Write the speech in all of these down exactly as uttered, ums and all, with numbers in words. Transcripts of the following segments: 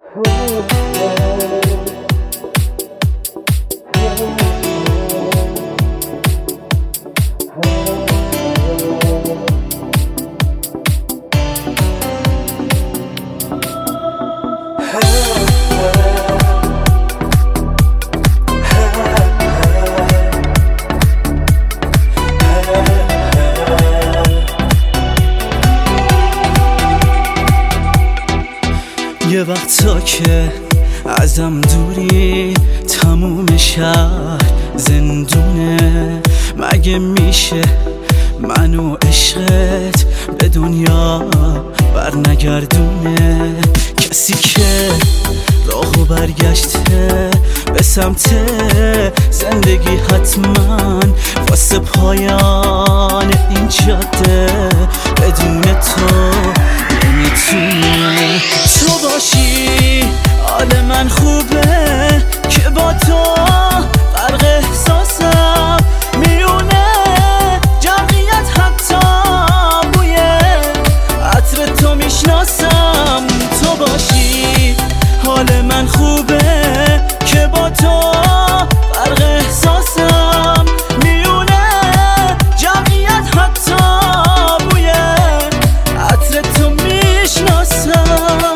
یه وقتا که ازم دوری تموم شهر زندونه، مگه میشه منو عشقت به دنیا برنگردونه؟ کسی که راهو برگشته به سمت زندگی حتما واسه پایان این جاده بدون تو نمیتونه. تو باشی حال من خوبه که با تو فرق احساسم میونه جمعیت، حتی بوی عطر تو میشناسم. تو باشی حال من خوبه که با تو فرق احساسم میونه جمعیت، حتی بوی عطر تو میشناسم.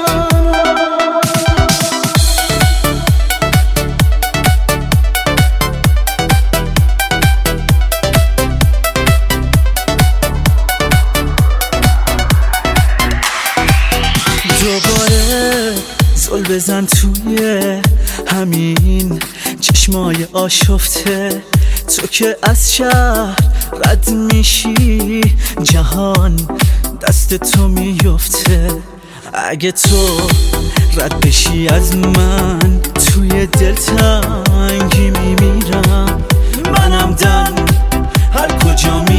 دوباره زل بزن توی همین چشمای آشفته، تو که از شهر رد میشی جهان دست تو میفته. اگه تو رد بشی از من توی دل تنگی میمیرم، منم دن هر کجا